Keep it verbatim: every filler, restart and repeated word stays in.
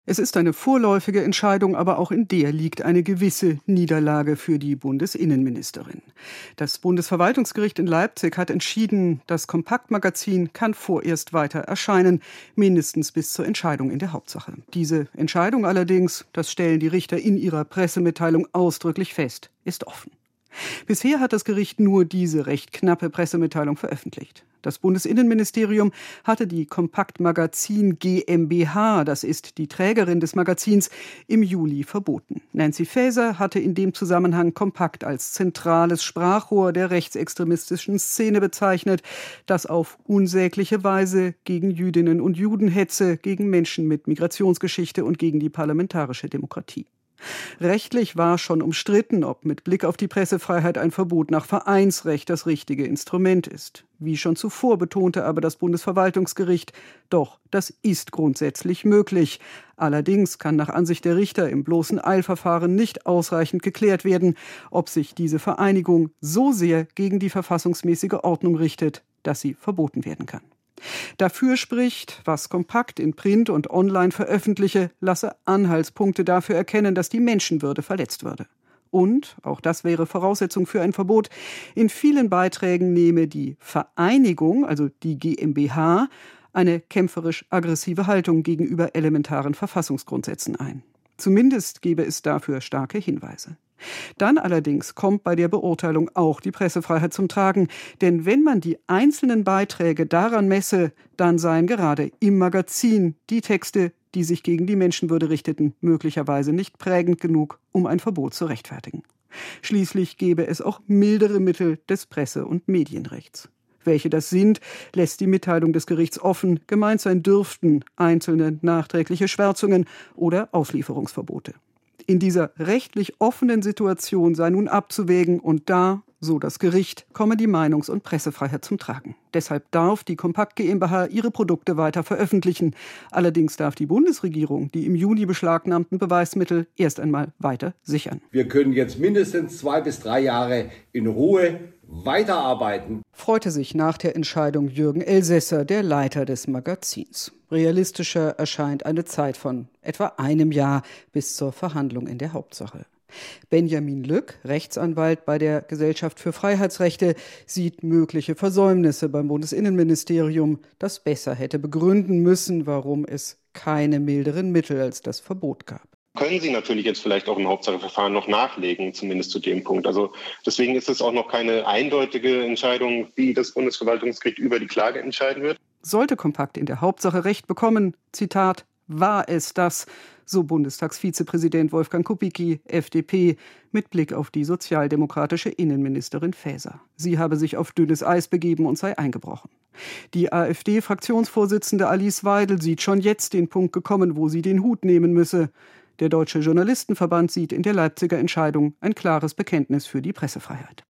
Es ist eine vorläufige Entscheidung, aber auch in der liegt eine gewisse Niederlage für die Bundesinnenministerin. Das Bundesverwaltungsgericht in Leipzig hat entschieden, das Kompaktmagazin kann vorerst weiter erscheinen, mindestens bis zur Entscheidung in der Hauptsache. Diese Entscheidung allerdings, das stellen die Richter in ihrer Pressemitteilung ausdrücklich fest, ist offen. Bisher hat das Gericht nur diese recht knappe Pressemitteilung veröffentlicht. Das Bundesinnenministerium hatte die Kompaktmagazin GmbH, das ist die Trägerin des Magazins, im Juli verboten. Nancy Faeser hatte in dem Zusammenhang Kompakt als zentrales Sprachrohr der rechtsextremistischen Szene bezeichnet, das auf unsägliche Weise gegen Jüdinnen und Juden hetze, gegen Menschen mit Migrationsgeschichte und gegen die parlamentarische Demokratie. Rechtlich war schon umstritten, ob mit Blick auf die Pressefreiheit ein Verbot nach Vereinsrecht das richtige Instrument ist. Wie schon zuvor betonte aber das Bundesverwaltungsgericht, doch, das ist grundsätzlich möglich. Allerdings kann nach Ansicht der Richter im bloßen Eilverfahren nicht ausreichend geklärt werden, ob sich diese Vereinigung so sehr gegen die verfassungsmäßige Ordnung richtet, dass sie verboten werden kann. Dafür spricht, was Kompakt in Print und online veröffentliche, lasse Anhaltspunkte dafür erkennen, dass die Menschenwürde verletzt würde. Und, auch das wäre Voraussetzung für ein Verbot, in vielen Beiträgen nehme die Vereinigung, also die GmbH, eine kämpferisch-aggressive Haltung gegenüber elementaren Verfassungsgrundsätzen ein. Zumindest gebe es dafür starke Hinweise. Dann allerdings kommt bei der Beurteilung auch die Pressefreiheit zum Tragen. Denn wenn man die einzelnen Beiträge daran messe, dann seien gerade im Magazin die Texte, die sich gegen die Menschenwürde richteten, möglicherweise nicht prägend genug, um ein Verbot zu rechtfertigen. Schließlich gäbe es auch mildere Mittel des Presse- und Medienrechts. Welche das sind, lässt die Mitteilung des Gerichts offen. Gemeint sein dürften einzelne nachträgliche Schwärzungen oder Auslieferungsverbote. In dieser rechtlich offenen Situation sei nun abzuwägen und da, so das Gericht, komme die Meinungs- und Pressefreiheit zum Tragen. Deshalb darf die Kompakt GmbH ihre Produkte weiter veröffentlichen. Allerdings darf die Bundesregierung die im Juni beschlagnahmten Beweismittel erst einmal weiter sichern. Wir können jetzt mindestens zwei bis drei Jahre in Ruhe weiterarbeiten. Freute sich nach der Entscheidung Jürgen Elsässer, der Leiter des Magazins. Realistischer erscheint eine Zeit von etwa einem Jahr bis zur Verhandlung in der Hauptsache. Benjamin Lück, Rechtsanwalt bei der Gesellschaft für Freiheitsrechte, sieht mögliche Versäumnisse beim Bundesinnenministerium, das besser hätte begründen müssen, warum es keine milderen Mittel als das Verbot gab. Können Sie natürlich jetzt vielleicht auch im Hauptsacheverfahren noch nachlegen, zumindest zu dem Punkt. Also deswegen ist es auch noch keine eindeutige Entscheidung, wie das Bundesverwaltungsgericht über die Klage entscheiden wird. Sollte Kompakt in der Hauptsache Recht bekommen, Zitat, war es das, so Bundestagsvizepräsident Wolfgang Kubicki, F D P, mit Blick auf die sozialdemokratische Innenministerin Faeser. Sie habe sich auf dünnes Eis begeben und sei eingebrochen. Die AfD-Fraktionsvorsitzende Alice Weidel sieht schon jetzt den Punkt gekommen, wo sie den Hut nehmen müsse. Der Deutsche Journalistenverband sieht in der Leipziger Entscheidung ein klares Bekenntnis für die Pressefreiheit.